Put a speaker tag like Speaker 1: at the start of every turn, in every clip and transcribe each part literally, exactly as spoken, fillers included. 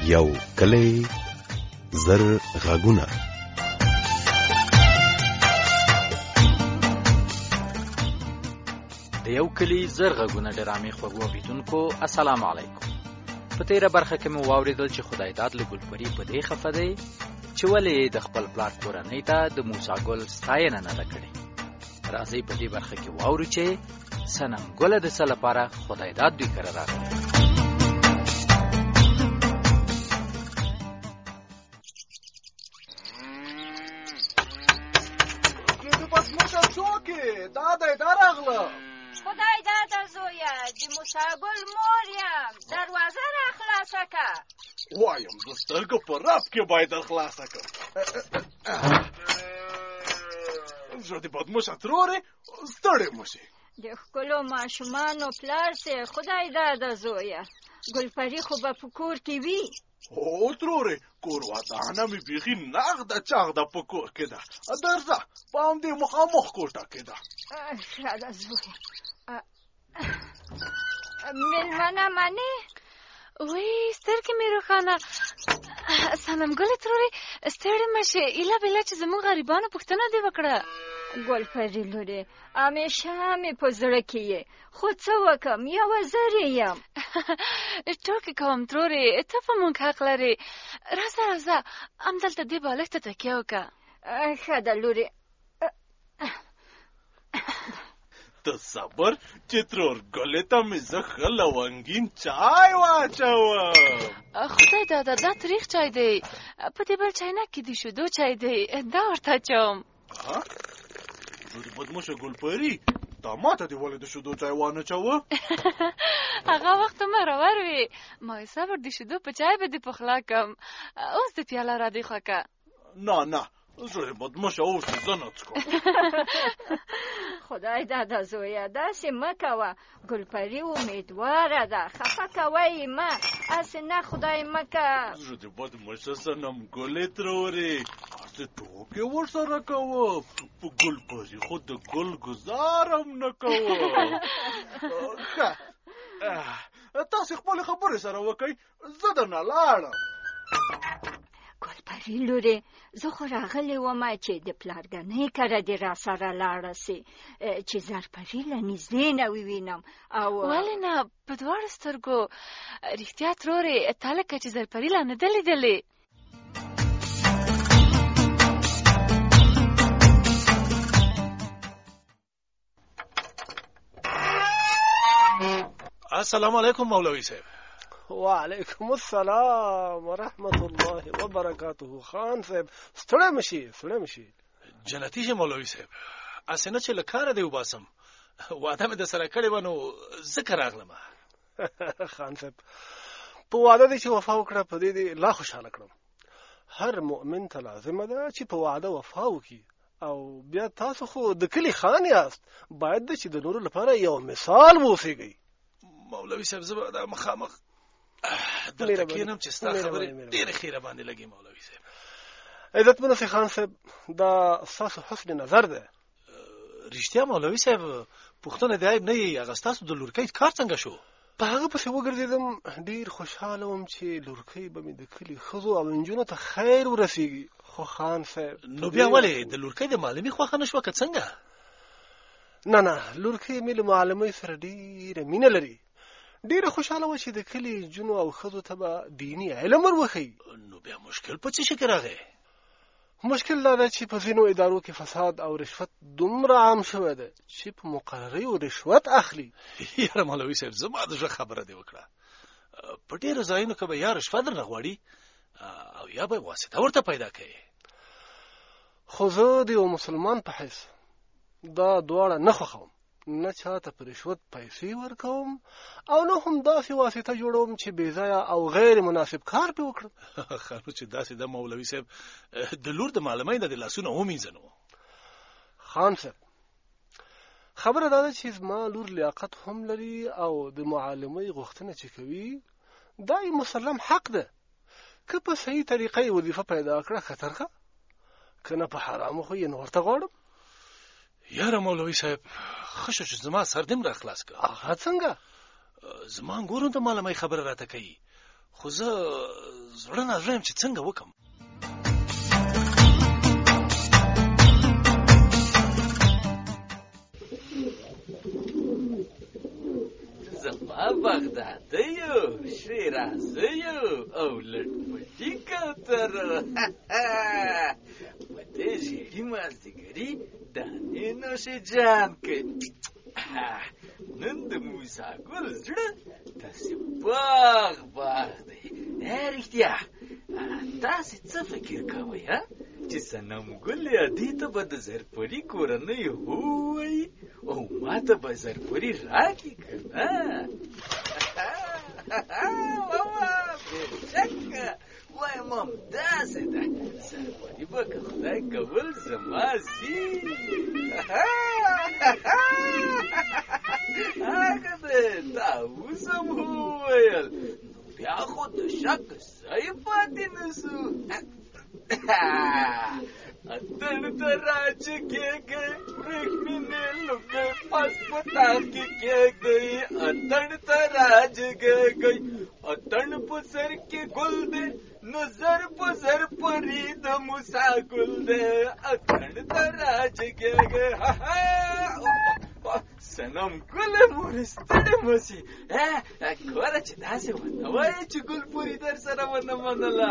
Speaker 1: یو کلی زر غږونه.
Speaker 2: د یو کلی زر غږونه ډرامې خوږو اوریدونکو السلام علیکم. په تیره برخه کې مو واوریدل چې خدای داد له ګلپری په دې خفه دی چې ولې د خپل پلار کورنۍ ته د موسی ګل ستاینه نه ده کړې. راځئ په دې برخه کې واورو چې صنم ګله د څه لپاره خدای داد دوی کره راغلی.
Speaker 3: دا دی دا راغله.
Speaker 4: خدای داده زویه د موسی ګل مور یم، دروازه را خلاصه که.
Speaker 3: وایم د سترګو په رپ کې باید در خلاصه کړم. زه د بدموشه ترورې ستړی مشي.
Speaker 4: د ښکلو ماشومانو پلار سې خدای داده زویه، ګلپري خو به په کور کې وي.
Speaker 3: او ترورې کور ودانه مې بیخي نغده چاغده په کور کې ده. درځه په همدې مخامخ کوټه کې ده.
Speaker 4: ښه ده زویه. مېلمنه منې؟
Speaker 5: وی سترګې مې روښانه. صنم ګلې ترورې ستړې مه شې، ایله بېله چې زموږ غریبانو پوښتنه دې وکړه.
Speaker 4: ګلپري لورې همیشه مې په زړه کې یې، خو څه وکم یوه زرې یم.
Speaker 5: ټوکې کوم ترورې، ته په موږ حق لرې. راځه راځه همدلته دې بالښت ته تکیه وکړه.
Speaker 4: ښه ده لورې.
Speaker 3: ته صبر چې ترور ګلې ته مې زه ښه لونګین چای واچوم.
Speaker 5: خدای داده دا تریخ چای دی، په دې بل چاینک کې د شیدو چای دی، دا ورته اچوم.
Speaker 3: زه د بدموشه ګلپري دا ماته دې ولې د شیدو چای وانچوه؟
Speaker 5: هغه وخت مرور وي، ما یې صبر د شیدو په چای به دې پخلا کم. اوس د پیاله را دې خوا که.
Speaker 3: نه نه زه د بدموشه اوس زه نه څښم.
Speaker 4: خدای داده زویه داسې مه کوه، ګلپري امیدواره ده، خفه کوه یې مه، هسې نه خدای مه که.
Speaker 3: زه د بدموشه صنم ګلې ترورې هسې ټوکې ورسره کوم، په ګلپري خو د ګل ګزار هم نه کوم. ښه تاسې خپلې خبرې سره وکئ، زه درنه لاړم.
Speaker 4: ګلپري لورې زه خو راغلی ومه چې د پلارګنۍ کره دې را سره لاړه سې، چې زرپري له نږدې نه ووینم. او
Speaker 5: ولې نه په دواړو سترګو. رښتیا ترورې تا لکه چې زرپري لا نه ده لیدلې.
Speaker 3: السلام علیکم مولوی صاحب.
Speaker 6: وعلیکم السلام ورحمت الله وبرکاته. خان صاحب ستړی مشي ستړی مشي.
Speaker 3: جنتی شه مولوی صاحب، اسې نه چې له کاره دی وباسم، واده مې د سره کړې وه نو ځکه راغلم.
Speaker 6: خان صاحب په واده دی چې وفا وکړه، په دې دی لا خوشحاله کړم. هر مؤمن ته لازمه ده چې په واده وفا وکړي، او بیا تاسو خو د کلي خان یاست، باید ده چې د نورو لپاره یو مثال واوسېږئ.
Speaker 3: مولوی صاحب زه به دا مخامخ دلته کښېنم چې ستا خبرې ډېرې خیره باندې لګي. مولوي صاحب
Speaker 6: عزتمنه سي خان صاحب دا ستاسو حسن نظر ده.
Speaker 3: رښتیا مولوي صاحب پوښتنه د عیب نه یي، هغه ستاسو د لورکۍ کار څنګه شو؟
Speaker 6: په هغه پسې وګرځېدم، ډېر خوشحاله وم چې لورکۍ به مې د کلي ښځو او نجونو ته خیر ورسېږي. خو خان صاحب
Speaker 3: نو بیا ولې د لورکۍ د معلمي خوښه نه شوه که څنګه؟
Speaker 6: نه نه لورکۍ مې له معلمۍ سره ډېره مینه لري. ډېره خوشحاله وه چې د کلي نجونو او ښځو ته به دیني علم ور وښیي.
Speaker 3: نو بیا مشکل په څه شي کې راغی؟
Speaker 6: مشکل دا ده چې په ځینو ادارو کې فساد او رشوت دومره عام شوی ده چې په مقرریو رشوت اخلي.
Speaker 3: یاره مولوي صاحب زما د زړه خبره دې وکړه، په ډېرو ځایونو کې به یا رشوت درنه غواړي او یا به واسطه ورته پیدا کوي.
Speaker 6: خو زه د یو مسلمان په حیث دا دواړه نه خوښوم، نه چاته په رشوت پیسې ورکوم او نه هم داسې واسطه جوړوم چې بې ځایه او غیر مناسب کار پې وکړم.
Speaker 3: خانو چې داسې ده مولوي صاحب د لور د معلمۍ نه د لاسونه ومینځه نو.
Speaker 6: خان صاحب خبره دا ده چې زما لور لیاقت هم لري او د معلمۍ غوښتنه چې کوي دا یې مسلم حق ده. که په صحیح طریقه یې وظیفه پیدا کړه خطر ښه، که نه په حرامو خو یې نه ورته غواړم.
Speaker 3: یاره مولوي صاحب ښه شو چې زما سر دې م را خلاص کړه.
Speaker 6: هغه څنګه؟
Speaker 3: زما ګورم ته معلمۍ خبره راته کوي،
Speaker 7: خو زه زړه نه زړه یم چې څنګه وکم.
Speaker 8: زما بغدادیو شیرازیو او لټپټي کوترو په دې ژېړي مازدیګري دانې نوشې جان کوي. نن د موسی ګل زړه داسې باغ باغ دی. رښتیا تاسې څه فکر کوئ چې صنم ګل ادې ته به د زرپري کورنۍ ووایي او ما ته به زرپري راکړي که نه؟ ماما بېشکه وایم همداسې ده. زرپري به که خدای کول زما سي. هغه دی تا اوس هم وویل نو بیا خو د شک ځای پاتې نه سو. اتن ته راچکېږئ ورېښمینې لوګۍ پس په تاق کې کېږدئ. اتن ته راجګېږئ اتن په سر کې ګل دی نو زر په زر پرې د موسی ګل دی. اتن ته راجګېږئ صنم ګله مور ستړې مه سي. ګوره چې داسې ونه وایې چې ګل پورې در سره ونه منله.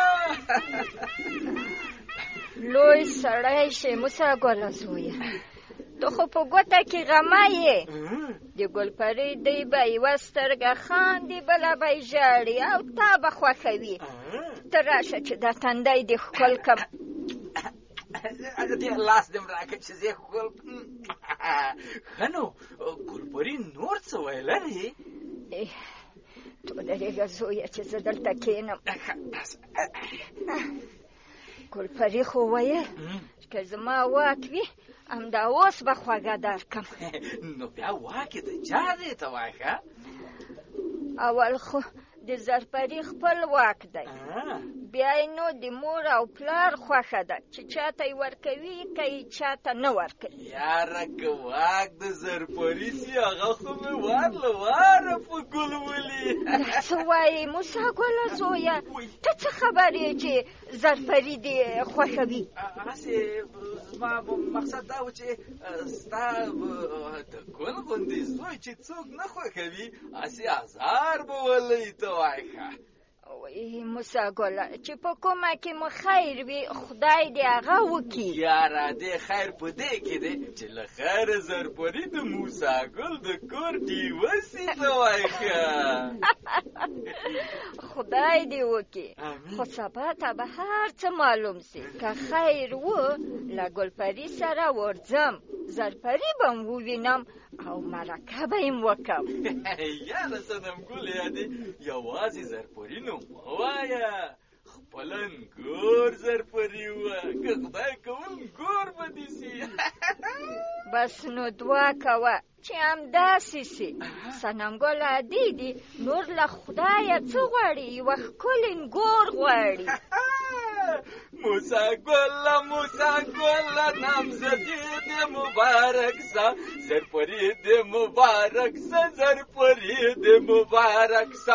Speaker 4: لوی سړی شې موسی ګله زویه، ته خو په ګوته کې غمه یې. د ګلپري دی به یوه سترګه خاندي بله به یې ژاړي او تا به خوښوي. ته راشه چې دا تندی دې ښکل کړم.
Speaker 8: دې لاس دې م راکړه چې زه ښکل ښه نو ګلپري نور څه ویلرې؟
Speaker 4: ته ودرېږه زویه چې زه دلته کښېنم. ګلپري خو ویل که زما واک وي همدا اوس به خوږه درکړم.
Speaker 8: نو بیا واک یې د چا دی ته وایه؟
Speaker 4: اول خو د زرپري خپل واک دی، بیا یې نو د مور او پلار خوښه ده چې چاته یې ورکوي که یې چاته نه ورکوي.
Speaker 8: یاره که واک د زرپري سي هغه خو مې وار له واره په ګل ولي.
Speaker 4: دا څه وایې موسی ګله زویه؟ ته څه خبر یې چې زرپري دې خوښوي؟
Speaker 8: هسې زما مقصد دا و چې ستا د ګل غوندې زوی چې څوک نه خوښوي هسې ازار به ولئ ته وایه.
Speaker 4: وای موسی ګله چې په کومه کې مو خیر وي خدای دې هغه وکړي.
Speaker 8: یاره دې خیر په دې کې دی چې له خیره زرپري د موسی ګل د کور ډیوه سي ته وایه.
Speaker 4: خدای دې وکړي خو سبا ته به هر څه معلوم سي. که خیر و له ګلپري سره ورځم زرپري به م ووینم او مرکه به یې م وکړم.
Speaker 8: یاره صنم ګل یادې یوازې زرپري نو مه وایه خپل انګور زرپري وه که خدای کول انګور به دې سي.
Speaker 4: بس نو دعا کوه چې همداسې سي. صنم ګل عادي دي نور له خدایه څه غواړي؟ یوه ښکلې انګور غواړي.
Speaker 8: موسی ګله موسی ګله نامزدې دې مبارک سه زرپري دې مبارک سه زرپري دې مبارک سه.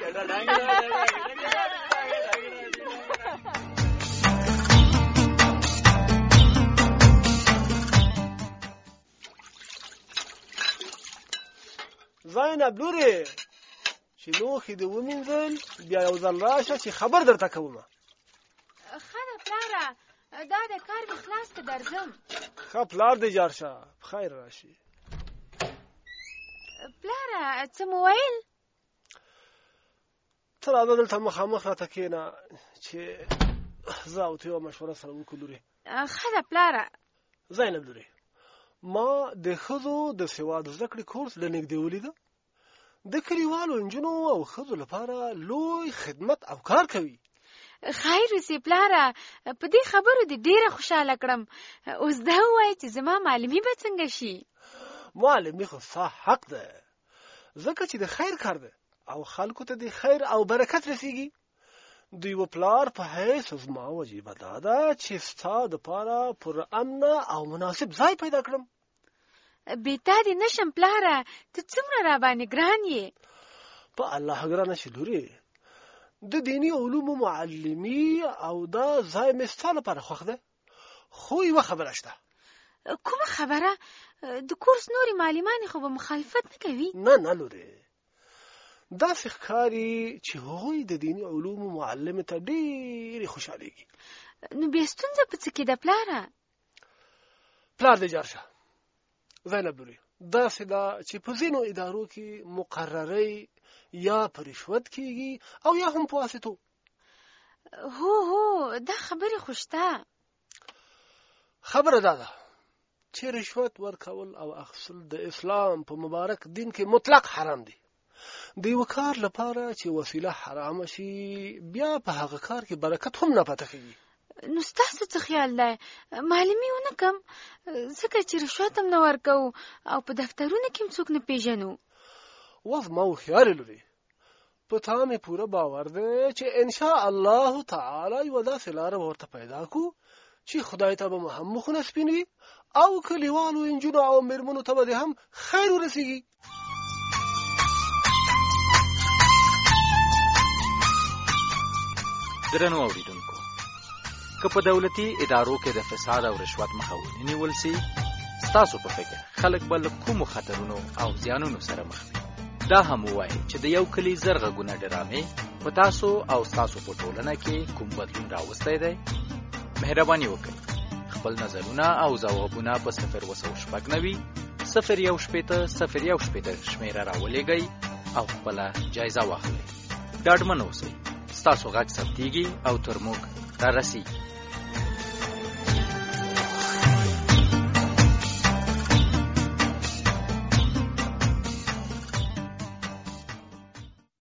Speaker 6: زینب لورې چې لوښي دې ومینځل بیا یو ځل راشه چې خبر درته کومه.
Speaker 5: ښه ده پلاره دا د کار مې خلاص که درځم.
Speaker 6: ښه پلار دې جار شه په خیر راشي.
Speaker 5: پلاره څه مو ویل؟
Speaker 6: ته راځه دلته مخامخ راته کښېنه چې زه او ته یوه مشوره سره وکړو لورې.
Speaker 5: ښه ده پلاره.
Speaker 6: زینب لورې ما د ښځو د سواد زده کړې کورس له نږدې ولیده. د کلیوالو نجونو او ښځو لپاره لوی خدمت او کار کوي.
Speaker 5: خیر وسې پلاره په دې خبرو دې ډېره خوشحاله کړم. اوس دا ووایه چې زما معلمي به څنګه شي؟
Speaker 6: معلمي خو ستا حق ده ځکه چې د خیر کار ده او خلکو ته د خیر او برکت رسیږي. د یوه پلار په حیث زما وجیبه دا ده چې ستا دپاره پر امنه او مناسب ځای پیدا کړم.
Speaker 5: بېتا دې نشم پلاره ته څومره راباندې ګران یې.
Speaker 6: په الله ګرانه شي لورې د دینی علومو معلمي او دا ځای مې ستا لپاره خوښ ده، خو یوه خبره شته.
Speaker 5: کومه خبره؟ د کورس نورې معلمانې خو به مخالفت نه کوي؟
Speaker 6: نه نه لورې، داسې ښکاري چې هغوی د دینی علومو معلمې ته ډېرې خوشحالېږي.
Speaker 5: نو بیا ستونزه په څه کې ده پلاره؟
Speaker 6: پلار دې جار شه. زینب لورې، داسې ده چې په ځینو ادارو کې مقررۍ یا په رشوت کېږي او یا هم په واسطو.
Speaker 5: هو هو دا خبرې خو شته.
Speaker 6: خبره دا ده چې رشوت ورکول او اخیستل د اسلام په مبارک دین کې مطلق حرام دي. د یو کار لپاره چې وسیله حرامه شي بیا په هغه کار کې برکت هم نه پاتې کېږي.
Speaker 5: نو ستاسو څه خیال دی؟ معلمي ونه کم ځکه چې رشوت هم نه ورکوو او په دفترونو کې هم څوک نه پیژنو.
Speaker 6: وز ما هوښیارې لورې، په تا مې پوره باور دی چې انشاء الله تعالی یوه داسې لاره به ورته پیدا کړو چې خدای ته به مو هم مخونه سپین وي او کلیوالو نجونو او مېرمنو ته به دې هم خیر ورسېږي.
Speaker 2: درنو اوریدونکو، که په دولتي ادارو کې د فساد او رشوت مخه ونیول سي، ستاسو په فکر خلک به له کومو خطرونو او زیانونو سره مخ وي؟ دا هم ووایئ چې د یو کلي زر غږونه ډرامې په تاسو او ستاسو په ټولنه کې کوم بدلون راوستی دی؟ مهرباني وکړئ خپل نظرونه او ځوابونه په صفر اووه سوه شپږ نوي صفر یو شپېته صفر یو شپېته شمېره راولېږئ او خپله جایزه واخلئ. ډاډمن اوسئ، ستاسو غږ ثبتېږي او تر موږ را رسېږي.